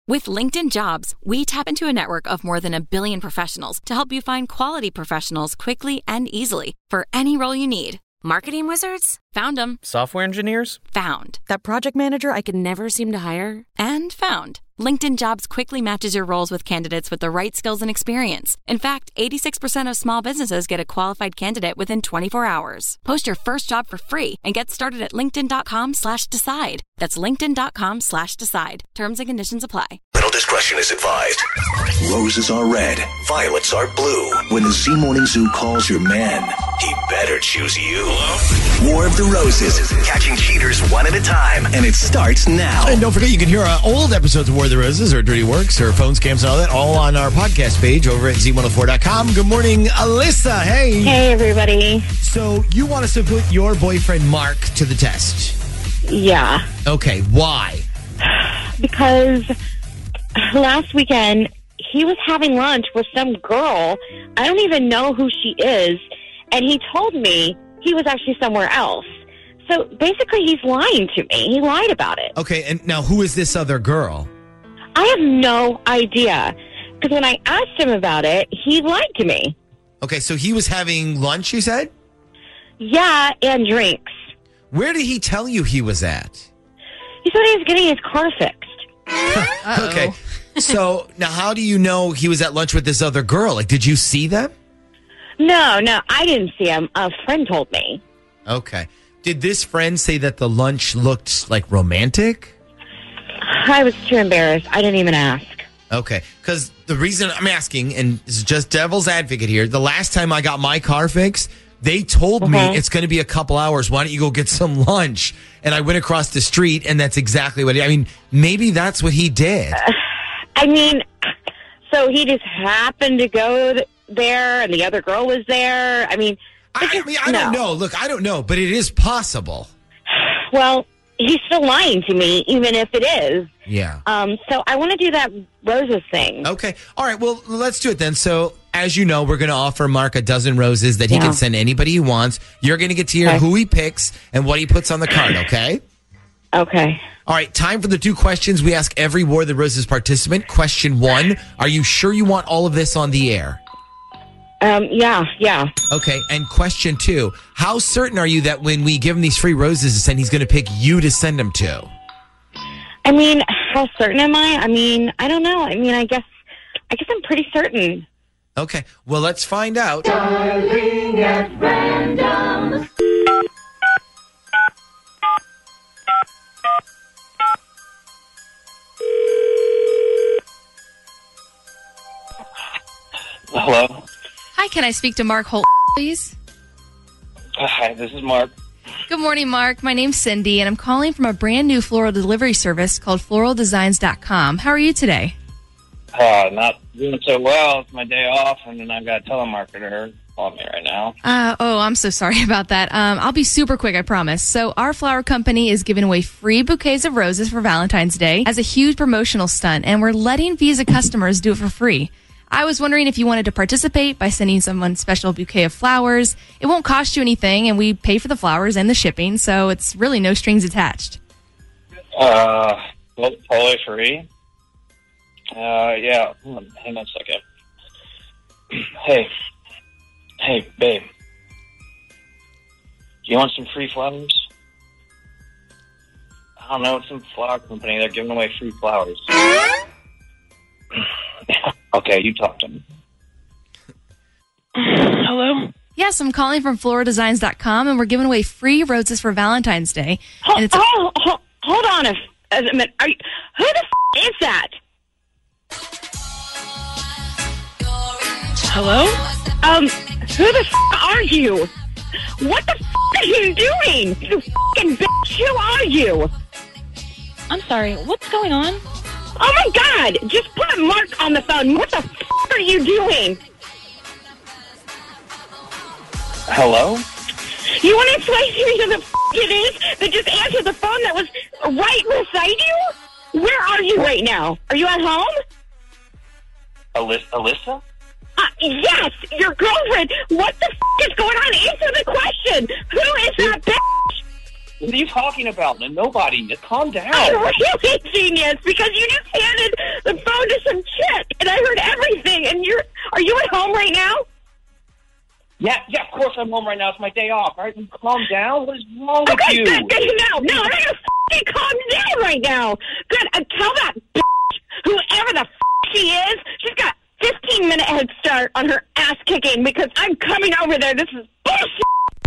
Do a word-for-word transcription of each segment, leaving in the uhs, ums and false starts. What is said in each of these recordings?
With LinkedIn Jobs, we tap into a network of more than a billion professionals to help you find quality professionals quickly and easily for any role you need. Marketing wizards? Found them. Software engineers? Found. That project manager I could never seem to hire? And found. LinkedIn Jobs quickly matches your roles with candidates with the right skills and experience. In fact, eighty-six percent of small businesses get a qualified candidate within twenty-four hours. Post your first job for free and get started at linkedin.com slash decide. That's linkedin.com slash decide. Terms and conditions apply. Little discretion is advised. Roses are red, violets are blue. When the Z Morning Zoo calls your man, he better choose you. Hello? War of the Roses, catching cheaters one at a time, and it starts now. And don't forget, you can hear uh, old episodes of War of the Roses or Dirty Works or phone scams and all that, all on our podcast page over at Z one oh four dot com. Good morning, Alyssa. Hey. Hey, everybody. So you want us to put your boyfriend, Mark, to the test? Yeah. Okay, why? Because last weekend, he was having lunch with some girl. I don't even know who she is. And he told me he was actually somewhere else. So basically, he's lying to me. He lied about it. Okay, and now who is this other girl? I have no idea. Because when I asked him about it, he lied to me. Okay, so he was having lunch, you said? Yeah, and drinks. Where did he tell you he was at? He said he was getting his car fixed. Okay, so now how do you know he was at lunch with this other girl? Like, did you see them? No, no, I didn't see him. A friend told me. Okay. Did this friend say that the lunch looked like romantic? I was too embarrassed. I didn't even ask. Okay, because the reason I'm asking, and this is just devil's advocate here, the last time I got my car fixed, they told Uh-huh. me it's going to be a couple hours. Why don't you go get some lunch? And I went across the street, and that's exactly what he, I mean, maybe that's what he did. Uh, I mean, so he just happened to go th- there, and the other girl was there. I mean, I, I mean, I don't no. know. Look, I don't know, but it is possible. Well, he's still lying to me, even if it is. Yeah. Um. So I want to do that roses thing. Okay. All right. Well, let's do it then. So, as you know, we're going to offer Mark a dozen roses that he Yeah. can send anybody he wants. You're going to get to hear Okay. who he picks and what he puts on the card, okay? Okay. All right. Time for the two questions we ask every War of the Roses participant. Question one, are you sure you want all of this on the air? Um. Yeah. Yeah. Okay. And question two, how certain are you that when we give him these free roses to send, he's going to pick you to send them to? I mean, how certain am I? I mean, I don't know. I mean, I guess, I guess I'm pretty certain. Okay. Well, let's find out. Darling at random. Hello. Hi, can I speak to Mark Holt, please? Hi, this is Mark. Good morning, Mark. My name's Cindy, and I'm calling from a brand new floral delivery service called floral designs dot com. How are you today? Uh, not doing so well. It's my day off, and then I've got a telemarketer on me right now. Uh, oh, I'm so sorry about that. Um, I'll be super quick, I promise. So our flower company is giving away free bouquets of roses for Valentine's Day as a huge promotional stunt, and we're letting Visa customers do it for free. I was wondering if you wanted to participate by sending someone a special bouquet of flowers. It won't cost you anything, and we pay for the flowers and the shipping, so it's really no strings attached. Uh, well, totally free. Uh, yeah. Hold on, hang on a second. Hey. Hey, babe. Do you want some free flowers? I don't know. It's some flower company. They're giving away free flowers. Okay, you talk to me. Hello? Yes, I'm calling from floral designs dot com, and we're giving away free roses for Valentine's Day. Hold, And it's a- oh, hold, hold on a, a minute. Are you, who the f- is that? Hello? Um, who the f- are you? What the f- are you doing? You f***ing bitch, who are you? I'm sorry, what's going on? Oh my God, just put Mark on the phone. What the f*** are you doing? Hello? You want to explain to me who the f*** it is that just answered the phone that was right beside you? Where are you right now? Are you at home? Alyssa? Alyssa? Uh, yes, your girlfriend. What the f*** is going on? Answer the question. Who is that bitch? What are you talking about? Nobody. Calm down. I'm really genius because you just handed I'm home right now. It's my day off. All right, calm down. What is wrong with Okay, you? good, good. No, no, I'm not going to f***ing calm down right now. Good. Uh, tell that bitch, whoever the f*** she is, she's got fifteen minute head start on her ass kicking because I'm coming over there. This is bullshit.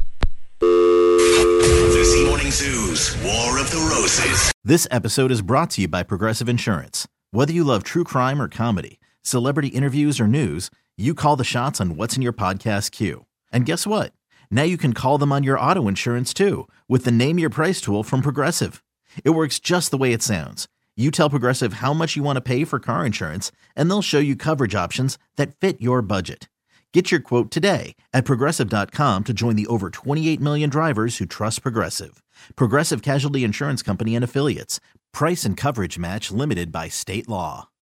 The Z Morning Zoo's War of the Roses. This episode is brought to you by Progressive Insurance. Whether you love true crime or comedy, celebrity interviews or news, you call the shots on what's in your podcast queue. And guess what? Now you can call them on your auto insurance too with the Name Your Price tool from Progressive. It works just the way it sounds. You tell Progressive how much you want to pay for car insurance, and they'll show you coverage options that fit your budget. Get your quote today at Progressive dot com to join the over twenty-eight million drivers who trust Progressive. Progressive Casualty Insurance Company and Affiliates. Price and coverage match limited by state law.